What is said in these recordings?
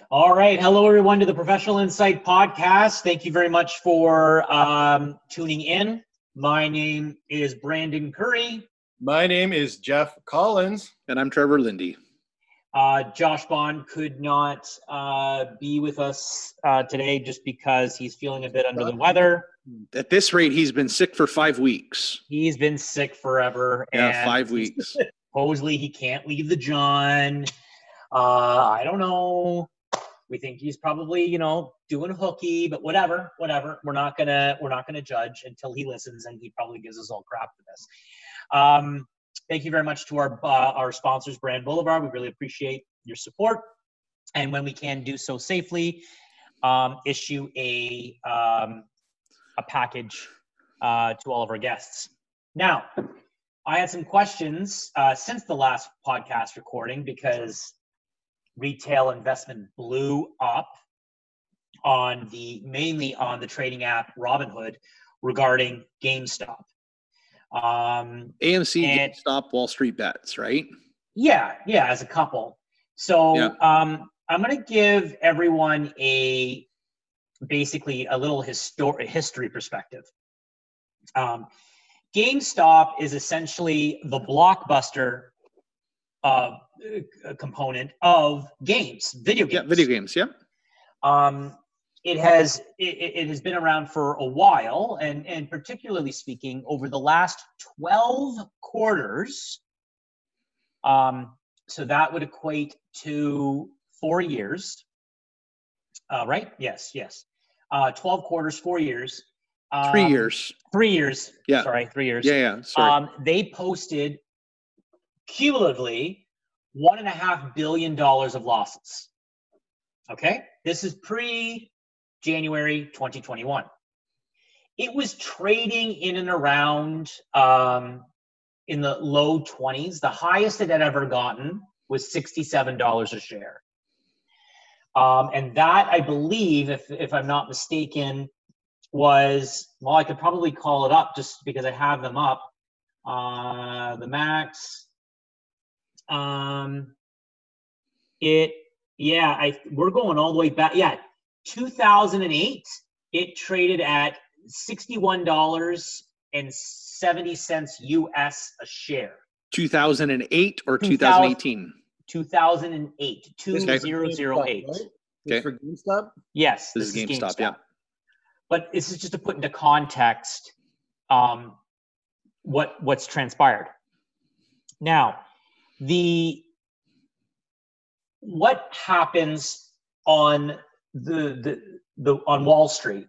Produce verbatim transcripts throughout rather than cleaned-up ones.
All right. Hello, everyone, to the Professional Insight Podcast. Thank you very much for um, tuning in. My name is Brandon Curry. My name is Jeff Collins. And I'm Trevor Lindy. Uh, Josh Bond could not uh, be with us uh, today just because he's feeling a bit under the weather. At this rate, he's been sick for five weeks. He's been sick forever. Yeah, and five weeks. Supposedly, he can't leave the John. Uh, I don't know. We think he's probably, you know, doing hooky, but whatever, whatever. We're not gonna, we're not gonna judge until he listens, and he probably gives us all crap for this. Um, thank you very much to our uh, our sponsors, Brand Boulevard. We really appreciate your support, and when we can do so safely, um, issue a um, a package uh, to all of our guests. Now, I had some questions uh, since the last podcast recording because retail investment blew up on the mainly on the trading app Robinhood regarding GameStop. Um, A M C, and, GameStop, Wall Street Bets, right? Yeah, yeah, as a couple. So yeah. um, I'm going to give everyone a basically a little histor- history perspective. Um, GameStop is essentially the Blockbuster uh, component of games, video games. Yeah, video games, yeah. Um, it has it, it has been around for a while, and and particularly speaking, over the last twelve quarters. Um, so that would equate to four years, uh, right? Yes, yes. Uh, twelve quarters, four years. Um, three years. Three years. Yeah. Sorry, three years. Yeah, yeah. Sorry. Um, they posted cumulatively one and a half billion dollars of losses. Okay, this is pre-January twenty twenty-one. It was trading in and around um, in the low twenties. The highest it had ever gotten was sixty-seven dollars a share. Um, and that, I believe, if if I'm not mistaken, was, well, I could probably call it up just because I have them up. Uh, the max. Um, it, yeah, I, we're going all the way back. Yeah. two thousand eight, it traded at sixty-one dollars and seventy cents U S a share. two thousand eight or two thousand eighteen? two thousand eight, two thousand eight. Right? Okay. For GameStop? Yes. This, this is GameStop, GameStop, yeah. But this is just to put into context um, what what's transpired. Now, the what happens on the the, the on Wall Street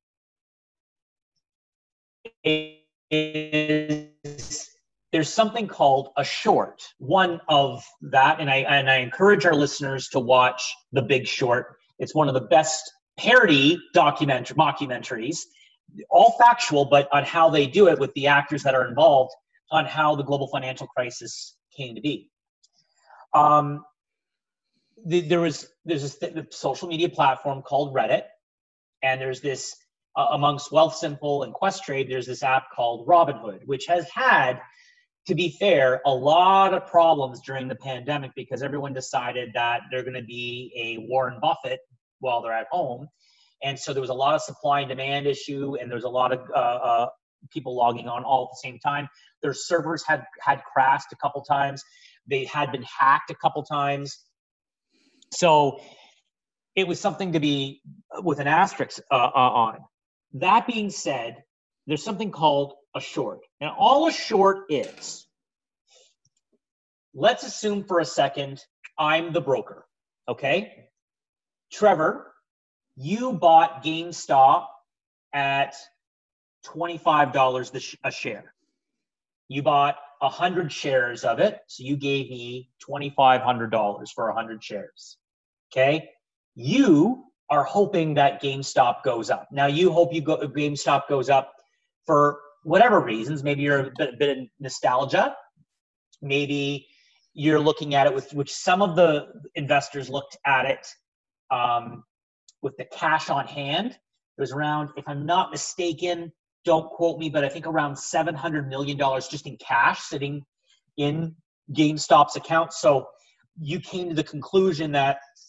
is there's something called a short. One of that, and I and I encourage our listeners to watch The Big Short. It's one of the best parody documentary mockumentaries, all factual, but on how they do it with the actors that are involved on how the global financial crisis came to be. Um, the, there was there's this th- social media platform called Reddit, and there's this uh, amongst Wealthsimple and Questrade. There's this app called Robinhood, which has had, to be fair, a lot of problems during the pandemic because everyone decided that they're going to be a Warren Buffett while they're at home. And so there was a lot of supply and demand issue, and there's a lot of uh, uh, people logging on all at the same time. Their servers had, had crashed a couple times. They had been hacked a couple times. So it was something to be with an asterisk uh, uh, on. That being said, there's something called a short. And all a short is, let's assume for a second, I'm the broker, okay? Trevor, you bought GameStop at twenty-five dollars a share. You bought one hundred shares of it, so you gave me two thousand five hundred dollars for one hundred shares, okay? You are hoping that GameStop goes up. Now, you hope you go GameStop goes up for whatever reasons. Maybe you're a bit, a bit of nostalgia. Maybe you're looking at it with, which some of the investors looked at it um, with the cash on hand. It was around, if I'm not mistaken, don't quote me, but I think around seven hundred million dollars just in cash sitting in GameStop's account. So you came to the conclusion that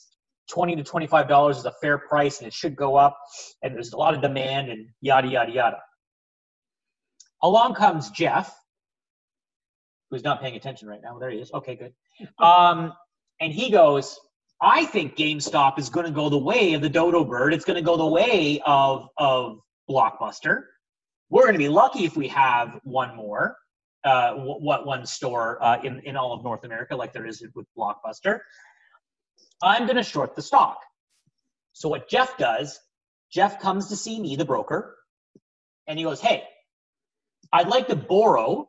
twenty to twenty-five dollars is a fair price and it should go up and there's a lot of demand and yada, yada, yada. Along comes Jeff, who's not paying attention right now. There he is. Okay, good. Um, and he goes, I think GameStop is going to go the way of the dodo bird. It's going to go the way of, of Blockbuster. We're going to be lucky if we have one more, uh, what one store uh, in, in all of North America like there is with Blockbuster. I'm going to short the stock. So what Jeff does, Jeff comes to see me, the broker, and he goes, hey, I'd like to borrow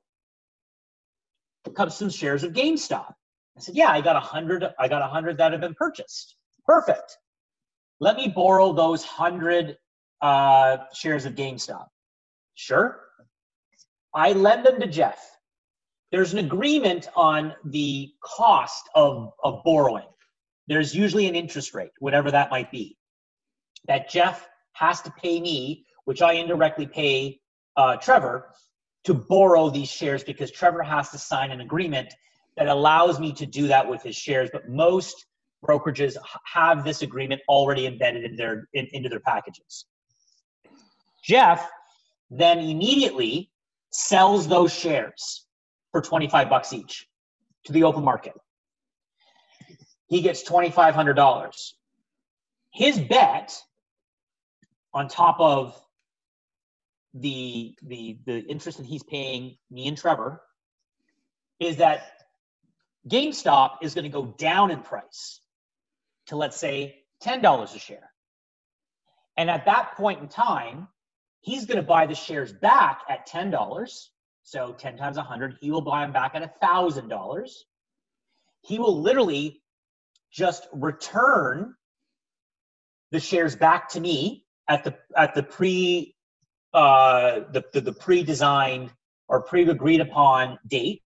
some shares of GameStop. I said, yeah, I got a hundred, I got a hundred that have been purchased. Perfect. Let me borrow those hundred uh, shares of GameStop. Sure. I lend them to Jeff. There's an agreement on the cost of, of borrowing. There's usually an interest rate, whatever that might be, that Jeff has to pay me, which I indirectly pay uh, Trevor, to borrow these shares because Trevor has to sign an agreement that allows me to do that with his shares. But most brokerages have this agreement already embedded in their, in, into their packages. Jeff then immediately sells those shares for twenty-five bucks each to the open market. He gets twenty-five hundred dollars. His bet on top of the, the, the interest that he's paying me and Trevor is that GameStop is going to go down in price to, let's say, ten dollars a share. And at that point in time, he's going to buy the shares back at ten dollars. So ten times one hundred, he will buy them back at one thousand dollars. He will literally just return the shares back to me at the at the pre uh, the, the the pre-designed or pre-agreed upon date,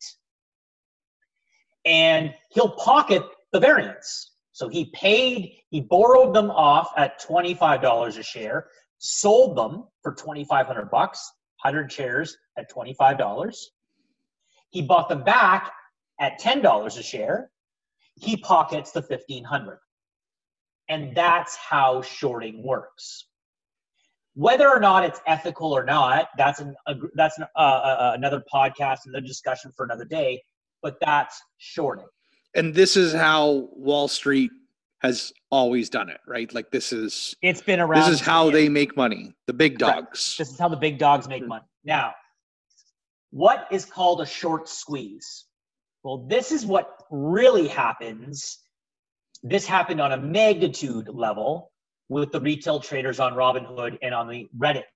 and he'll pocket the variance. So he paid, he borrowed them off at twenty-five dollars a share, sold them for twenty-five hundred bucks, one hundred shares at twenty-five dollars. He bought them back at ten dollars a share. He pockets the fifteen hundred. And that's how shorting works. Whether or not it's ethical or not, that's an, a, that's an, uh, uh, another podcast, another discussion for another day, but that's shorting. And this is how Wall Street has always done it, right? Like this is it's been around. This is how they make money. The big dogs. Right. This is how the big dogs make money. Now, what is called a short squeeze? Well, this is what really happens. This happened on a magnitude level with the retail traders on Robinhood and on the Reddit.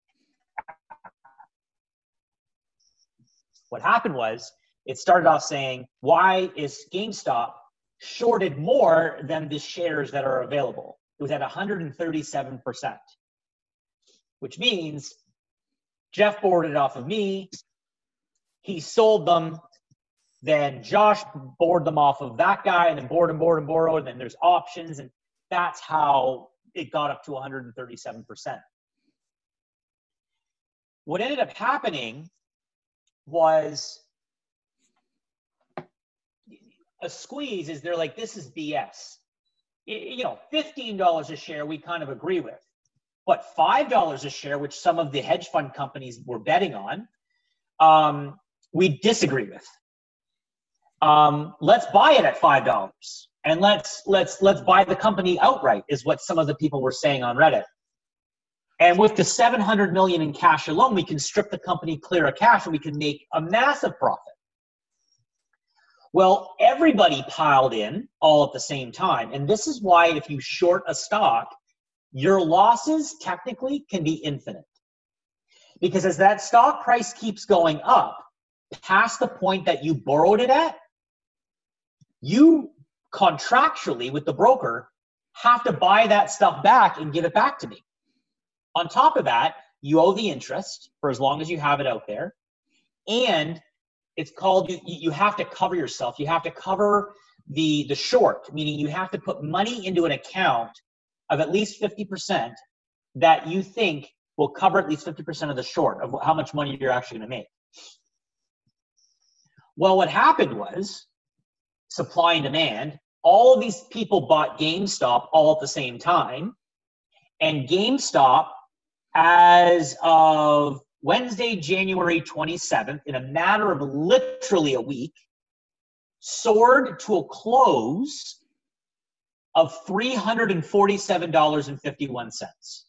What happened was it started off saying, why is GameStop shorted more than the shares that are available? It was at one hundred thirty-seven percent, which means Jeff borrowed it off of me. He sold them. Then Josh borrowed them off of that guy, and then borrowed and borrowed and borrowed. And then there's options, and that's how it got up to one hundred thirty-seven percent. What ended up happening was a squeeze is they're like, this is B S. You know, fifteen dollars a share we kind of agree with. But five dollars a share, which some of the hedge fund companies were betting on, um, we disagree with. Um, let's buy it at five dollars and let's let's let's buy the company outright, is what some of the people were saying on Reddit. And with the seven hundred million in cash alone, we can strip the company clear of cash and we can make a massive profit. Well, everybody piled in all at the same time. And this is why if you short a stock, your losses technically can be infinite. Because as that stock price keeps going up past the point that you borrowed it at, you contractually with the broker have to buy that stuff back and give it back to me. On top of that, you owe the interest for as long as you have it out there. And it's called, you, you have to cover yourself. You have to cover the, the short, meaning you have to put money into an account of at least fifty percent that you think will cover at least fifty percent of the short of how much money you're actually going to make. Well, what happened was supply and demand. all of these people bought GameStop all at the same time. And GameStop, as of Wednesday, January twenty-seventh, in a matter of literally a week, soared to a close of three hundred forty-seven dollars and fifty-one cents.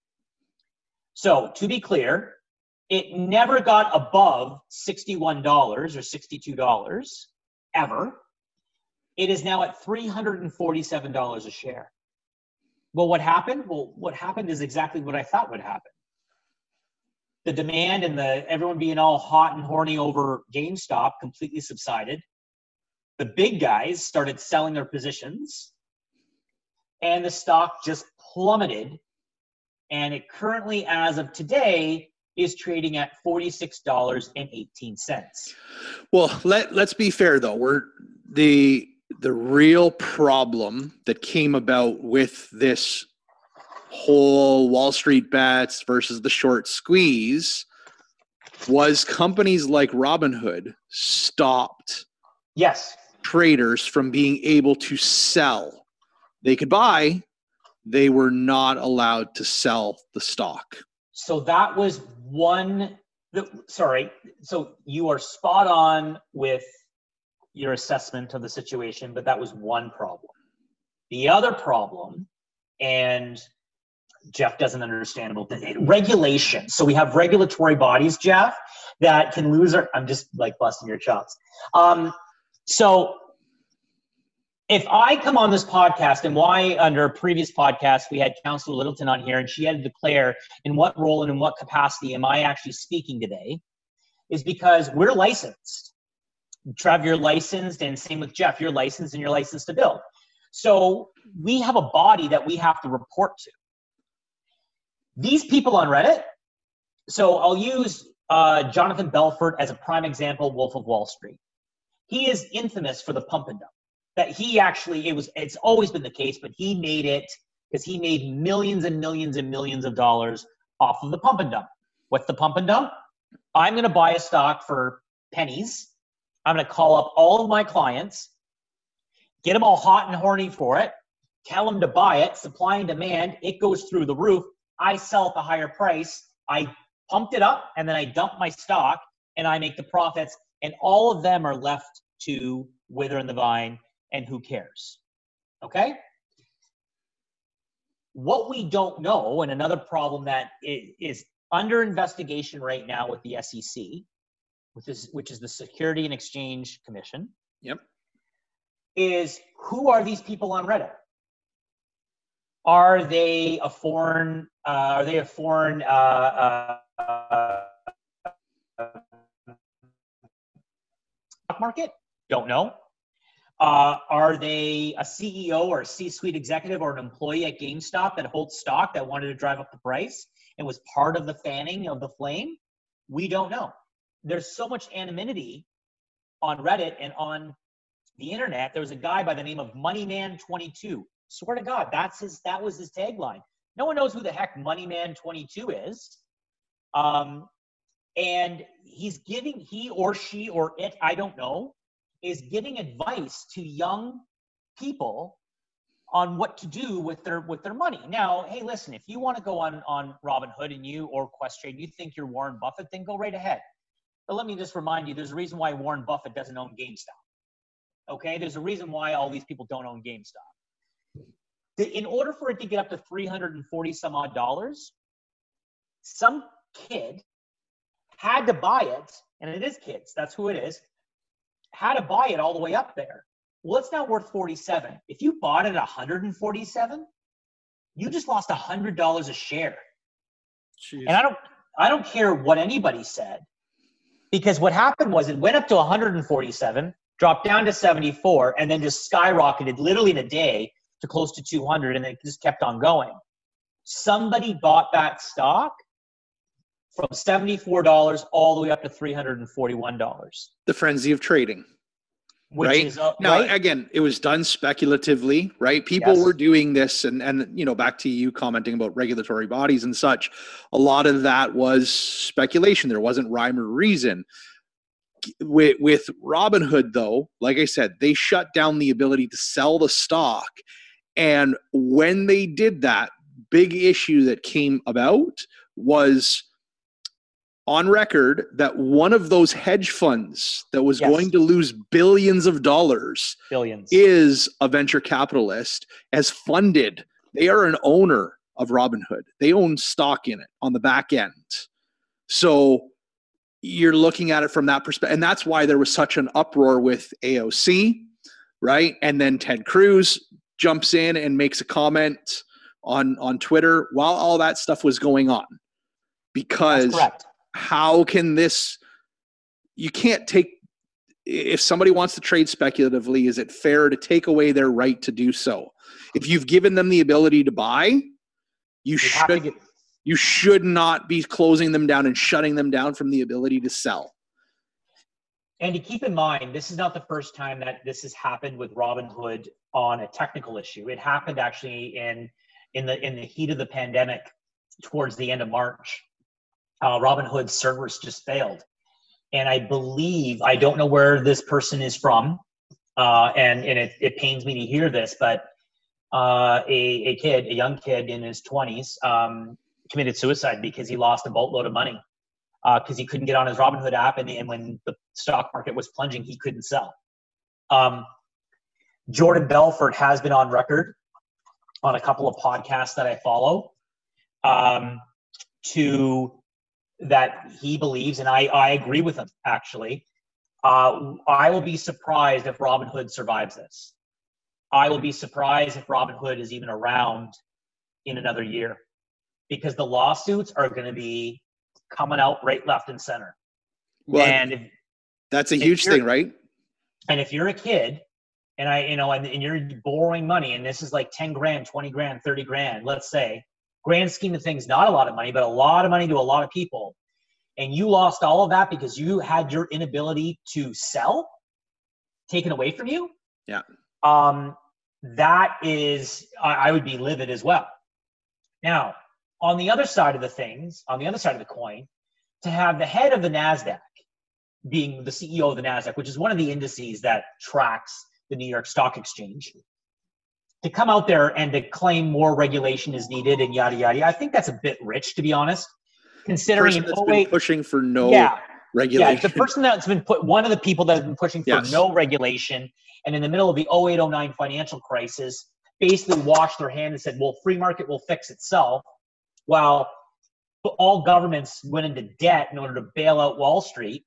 So, to be clear, it never got above sixty-one dollars or sixty-two dollars ever. It is now at three hundred forty-seven dollars a share. Well, what happened? Well, what happened is exactly what I thought would happen. The demand and the everyone being all hot and horny over GameStop completely subsided. The big guys started selling their positions, and the stock just plummeted. And it currently, as of today, is trading at forty-six dollars and eighteen cents. Well, let, let's be fair, though. We're the the real problem that came about with this whole Wall Street bets versus the short squeeze was companies like Robinhood stopped Yes. traders from being able to sell. They could buy, they were not allowed to sell the stock. So that was one, the, sorry, so you are spot on with your assessment of the situation, but that was one problem. The other problem, and Jeff doesn't understand about the regulation. So we have regulatory bodies, Jeff, that can lose our, I'm just like busting your chops. Um, so if I come on this podcast, and why under a previous podcast we had Councillor Littleton on here, and she had to declare in what role and in what capacity am I actually speaking today, is because we're licensed. Trev, you're licensed, and same with Jeff, you're licensed and you're licensed to build. So we have a body that we have to report to. These people on Reddit, so I'll use uh, Jonathan Belfort as a prime example, Wolf of Wall Street. He is infamous for the pump and dump. That he actually, it was, it's always been the case, but he made it because he made millions and millions and millions of dollars off of the pump and dump. What's the pump and dump? I'm going to buy a stock for pennies. I'm going to call up all of my clients, get them all hot and horny for it, tell them to buy it, supply and demand, it goes through the roof. I sell at the higher price. I pumped it up, and then I dump my stock, and I make the profits, and all of them are left to wither in the vine. And who cares? Okay? What we don't know, and another problem that is under investigation right now with the S E C, which is, which is the Security and Exchange Commission, Yep. is who are these people on Reddit? Are they a foreign, uh, are they a foreign uh, uh, uh, stock market? Don't know. Uh, are they a C E O or a C-suite executive or an employee at GameStop that holds stock that wanted to drive up the price and was part of the fanning of the flame? We don't know. There's so much anonymity on Reddit and on the internet. There was a guy by the name of Moneyman twenty-two. Swear to God, that's his. That was his tagline. No one knows who the heck Moneyman twenty-two is. Um, and he's giving, he or she or it, I don't know, is giving advice to young people on what to do with their with their money. Now, hey, listen, if you want to go on on Robinhood and you or Questrade, you think you're Warren Buffett, then go right ahead. But let me just remind you, there's a reason why Warren Buffett doesn't own GameStop. Okay, there's a reason why all these people don't own GameStop. In order for it to get up to three hundred forty some odd dollars, some kid had to buy it, and it is kids, that's who it is, had to buy it all the way up there. Well, it's now worth forty-seven. If you bought it at one hundred forty-seven, you just lost one hundred dollars a share. Jeez. And I don't, I don't care what anybody said, because what happened was it went up to one hundred forty-seven, dropped down to seventy-four, and then just skyrocketed literally in a day to close to two hundred, and it just kept on going. Somebody bought that stock from seventy-four dollars all the way up to three hundred forty-one dollars. The frenzy of trading. Which right? Is, uh, now, right? Again, it was done speculatively, right? People Yes. were doing this, and, and, you know, back to you commenting about regulatory bodies and such, a lot of that was speculation. There wasn't rhyme or reason. with, with Robinhood, though, like I said, they shut down the ability to sell the stock. And when they did that, big issue that came about was on record that one of those hedge funds that was Yes. going to lose billions of dollars Billions. is a venture capitalist, has funded. They are an owner of Robinhood. They own stock in it on the back end. So you're looking at it from that perspective. And that's why there was such an uproar with A O C, right? And then Ted Cruz jumps in and makes a comment on, on Twitter while all that stuff was going on. Because how can this, you can't take, if somebody wants to trade speculatively, is it fair to take away their right to do so? If you've given them the ability to buy, you, You should have to get- you should not be closing them down and shutting them down from the ability to sell. And to keep in mind, this is not the first time that this has happened with Robinhood on a technical issue. It happened actually in in the in the heat of the pandemic towards the end of March. Uh, Robinhood's servers just failed. And I believe, I don't know where this person is from, uh, and, and it, it pains me to hear this, but uh, a, a kid, a young kid in his twenties, um, committed suicide because he lost a boatload of money because uh, he couldn't get on his Robinhood app, and, and when the stock market was plunging, he couldn't sell. Um, Jordan Belfort has been on record on a couple of podcasts that I follow um, to that he believes, and I, I agree with him actually, uh, I will be surprised if Robinhood survives this. I will be surprised if Robinhood is even around in another year, because the lawsuits are going to be coming out right, left, and center. Well, and if, that's a huge thing, right? And if you're a kid, and I, you know, and, and you're borrowing money, and this is like ten grand, twenty grand, thirty grand, let's say, grand scheme of things, not a lot of money, but a lot of money to a lot of people, and you lost all of that because you had your inability to sell taken away from you. Yeah. Um, that is, I, I would be livid as well. Now, on the other side of the things, on the other side of the coin, to have the head of the NASDAQ being the C E O of the NASDAQ, which is one of the indices that tracks the New York Stock Exchange, to come out there and to claim more regulation is needed and yada, yada, I think that's a bit rich, to be honest, considering Person in that's oh been eight, pushing for no yeah, regulation. yeah, the person that's been put, one of the people that have been pushing for Yes. no regulation, and in the middle of the oh eight oh nine financial crisis, basically washed their hand and said, well, free market will fix itself, while all governments went into debt in order to bail out Wall Street.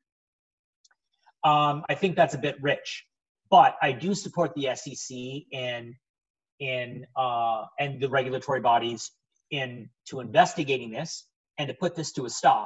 Um, I think that's a bit rich, but I do support the S E C and in uh, and the regulatory bodies in to investigating this and to put this to a stop.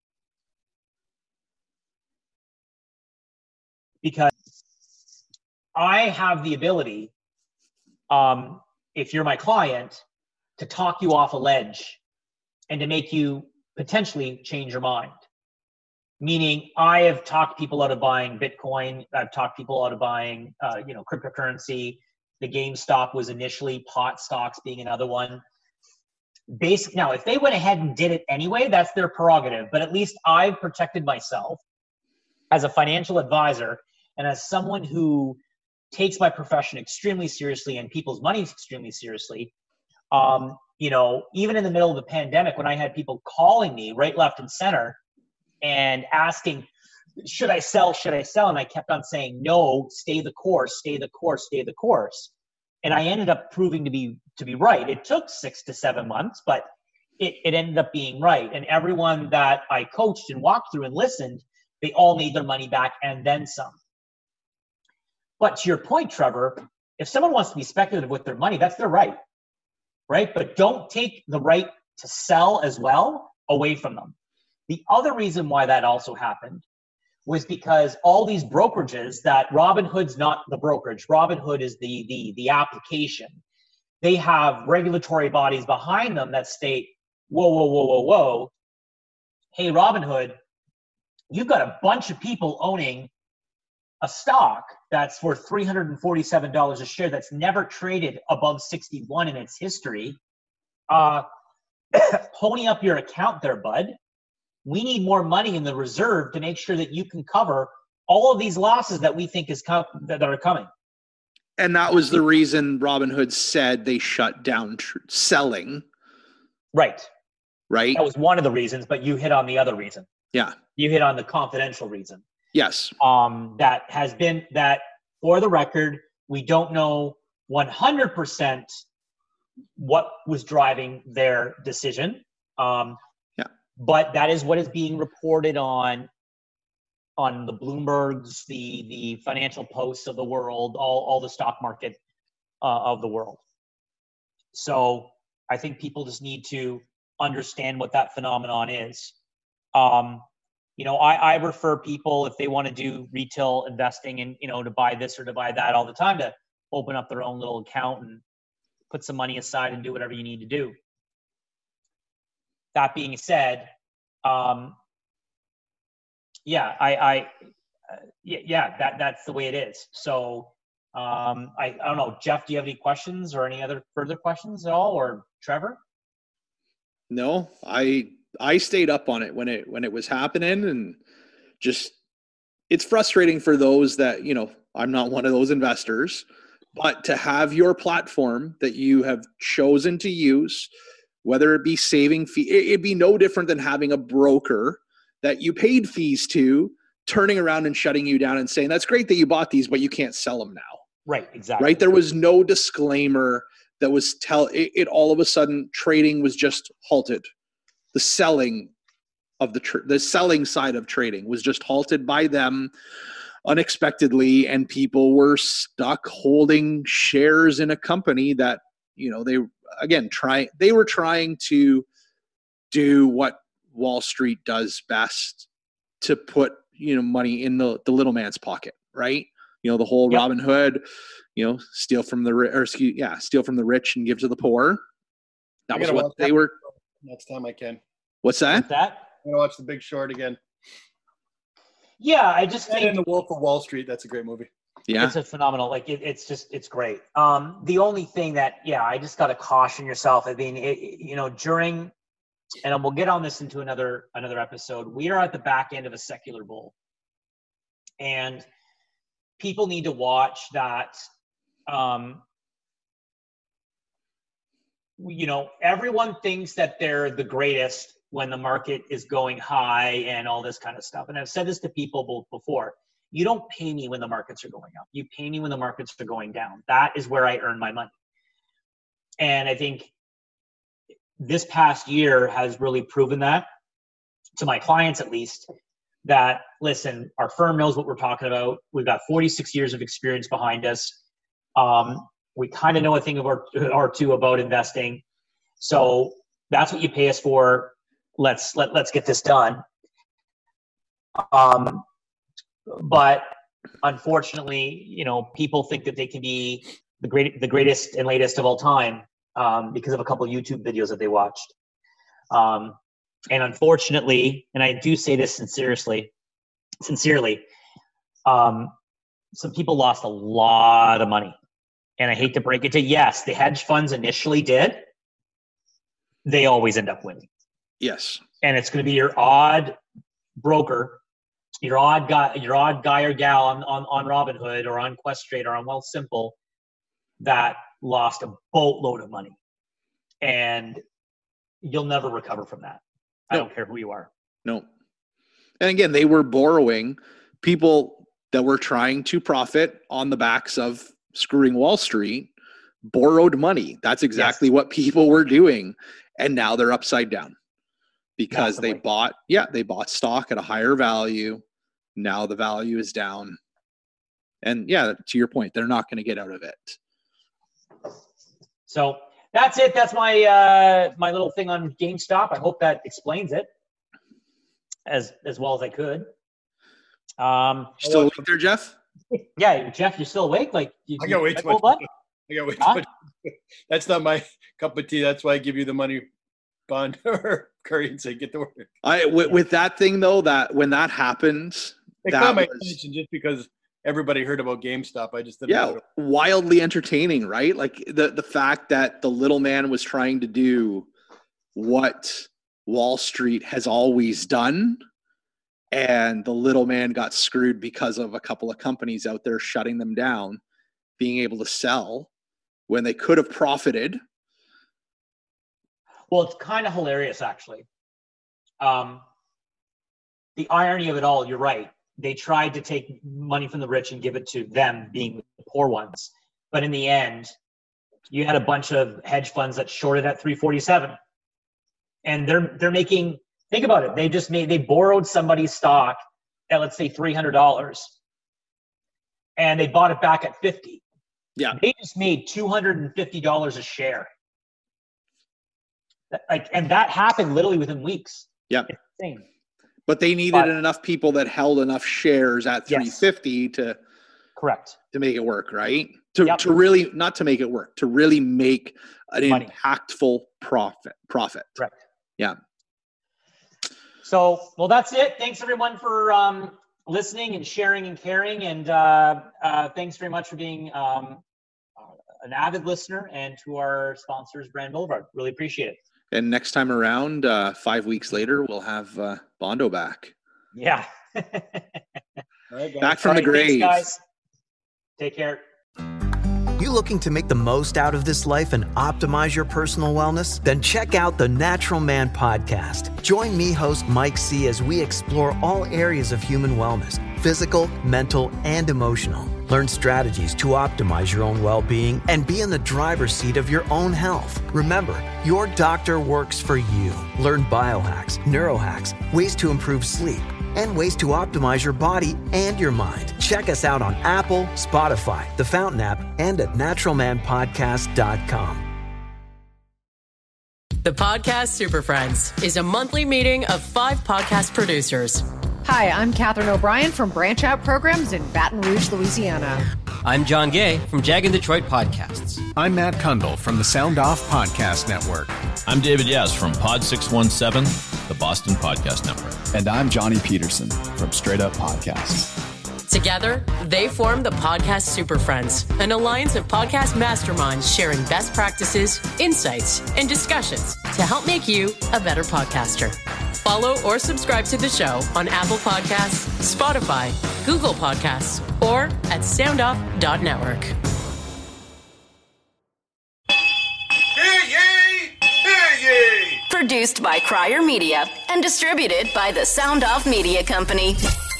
Because I have the ability, um, if you're my client, to talk you off a ledge and to make you potentially change your mind. Meaning, I have talked people out of buying Bitcoin. I've talked people out of buying, uh, you know, cryptocurrency. The GameStop was initially, pot stocks being another one. Basic. Now, if they went ahead and did it anyway, that's their prerogative. But at least I've protected myself as a financial advisor and as someone who takes my profession extremely seriously and people's money extremely seriously. Um, you know, even in the middle of the pandemic, when I had people calling me right, left, and center and asking, should I sell, should I sell? And I kept on saying, no, stay the course, stay the course, stay the course. And I ended up proving to be to be right. It took six to seven months, but it, it ended up being right. And everyone that I coached and walked through and listened, they all made their money back and then some. But to your point, Trevor, if someone wants to be speculative with their money, that's their right, right? But don't take the right to sell as well away from them. The other reason why that also happened was because all these brokerages that Robinhood's not the brokerage, Robinhood is the, the, the application. They have regulatory bodies behind them that state, whoa, whoa, whoa, whoa, whoa. Hey, Robinhood, you've got a bunch of people owning a stock that's worth three hundred forty-seven dollars a share that's never traded above sixty-one in its history. Uh, pony up your account there, bud. We need more money in the reserve to make sure that you can cover all of these losses that we think is com- that are coming. And that was the reason Robinhood said they shut down tr- selling. Right. Right. That was one of the reasons, but you hit on the other reason. Yeah. You hit on the confidential reason. Yes. Um, that has been that, for the record, we don't know one hundred percent what was driving their decision. Um, yeah. But that is what is being reported on on the Bloombergs, the the Financial Posts of the world, all, all the stock market uh, of the world. So I think people just need to understand what that phenomenon is. Um, you know, I, I refer people, if they want to do retail investing and, you know, to buy this or to buy that all the time, to open up their own little account and put some money aside and do whatever you need to do. That being said, um, yeah, I, I uh, yeah, yeah, that that's the way it is. So um, I, I don't know, Jeff, do you have any questions or any other further questions at all, or Trevor? No, I I stayed up on it when it when it was happening, and just it's frustrating for those that, you know, I'm not one of those investors, but to have your platform that you have chosen to use, whether it be saving fee, it'd be no different than having a broker that you paid fees to turning around and shutting you down and saying, that's great that you bought these, but you can't sell them now. Right, exactly. Right? There was no disclaimer that was tell it, it all of a sudden trading was just halted. The selling of the tr- the selling side of trading was just halted by them unexpectedly, and people were stuck holding shares in a company that, you know, they again try they were trying to do what Wall Street does best, to put, you know, money in the, the little man's pocket, right? You know, the whole yep. Robin Hood, you know, steal from the or excuse, yeah, steal from the rich and give to the poor. That was what they were. Next time I can. What's that? What's that? I'm gonna watch The Big Short again. Yeah, I just and think in The Wolf of Wall Street. That's a great movie. Yeah, it's a phenomenal. Like it, it's just it's great. Um, the only thing that yeah, I just got to caution yourself. I mean, it, you know, during. And we'll get on this into another another episode. We are at the back end of a secular bull, and people need to watch that. Um, you know, everyone thinks that they're the greatest when the market is going high and all this kind of stuff. And I've said this to people both before. You don't pay me when the markets are going up. You pay me when the markets are going down. That is where I earn my money. And I think this past year has really proven that, to my clients at least, that, listen, our firm knows what we're talking about. We've got forty-six years of experience behind us. Um, we kind of know a thing or, or two about investing. So that's what you pay us for. Let's let, let's get this done. Um, but unfortunately, you know, people think that they can be the great, the greatest and latest of all time. Um, because of a couple of YouTube videos that they watched. Um, and unfortunately, and I do say this sincerely, sincerely, um, some people lost a lot of money. And I hate to break it to you, yes, the hedge funds initially did. They always end up winning. Yes. And it's going to be your odd broker, your odd guy, your odd guy or gal on, on, on Robinhood or on Questrade or on Wealthsimple that lost a boatload of money, and you'll never recover from that. I no. don't care who you are. No. And again, they were borrowing. People that were trying to profit on the backs of screwing Wall Street borrowed money. That's exactly yes. what people were doing. And now they're upside down because Massively. they bought, yeah, they bought stock at a higher value. Now the value is down. And yeah, to your point, they're not going to get out of it. So that's it. That's my uh, my little thing on GameStop. I hope that explains it as as well as I could. Um, Still awake there, Jeff? Yeah, Jeff, you're still awake? Like you, I got way too much. I got way too much. That's not my cup of tea. That's why I give you the money, Bond or Curry, and say get to work. I with, with that thing though, that when that happened, it that caught my was, attention just because everybody heard about GameStop. I just didn't yeah, know. wildly entertaining, right? Like the the fact that the little man was trying to do what Wall Street has always done, and the little man got screwed because of a couple of companies out there shutting them down, being able to sell when they could have profited. Well, it's kind of hilarious, actually. Um, the irony of it all, you're right. They tried to take money from the rich and give it to them, being the poor ones. But in the end, you had a bunch of hedge funds that shorted at three forty-seven. And they're they're making, think about it, they just made, they borrowed somebody's stock at, let's say, three hundred dollars. And they bought it back at fifty. Yeah. They just made two hundred fifty dollars a share. Like, and that happened literally within weeks. Yeah. It's insane. But they needed but, enough people that held enough shares at three fifty yes. to correct to make it work, right? To yep. to really not to make it work, to really make an Money. impactful profit. Profit. Correct. Yeah. So, well, that's it. Thanks everyone for um, listening and sharing and caring, and uh, uh, thanks very much for being um, an avid listener, and to our sponsors, Brand Boulevard. Really appreciate it. And next time around, uh, five weeks later, we'll have uh, Bondo back. Yeah. right, back from right, the grave. Thanks, guys. Take care. You looking to make the most out of this life and optimize your personal wellness? Then check out the Natural Man Podcast. Join me, host Mike C., as we explore all areas of human wellness, physical, mental, and emotional. Learn strategies to optimize your own well-being and be in the driver's seat of your own health. Remember, your doctor works for you. Learn biohacks, neurohacks, ways to improve sleep, and ways to optimize your body and your mind. Check us out on Apple, Spotify, the Fountain app, and at natural man podcast dot com. The Podcast Super Friends is a monthly meeting of five podcast producers. Hi, I'm Catherine O'Brien from Branch Out Programs in Baton Rouge, Louisiana. I'm John Gay from Jag and Detroit Podcasts. I'm Matt Kundle from the Sound Off Podcast Network. I'm David Yaz from Pod six one seven, the Boston Podcast Network. And I'm Johnny Peterson from Straight Up Podcasts. Together, they form the Podcast Super Friends, an alliance of podcast masterminds sharing best practices, insights, and discussions to help make you a better podcaster. Follow or subscribe to the show on Apple Podcasts, Spotify, Google Podcasts, or at sound off dot network. Hear ye! Hear ye! Produced by Crier Media and distributed by the Sound Off Media Company.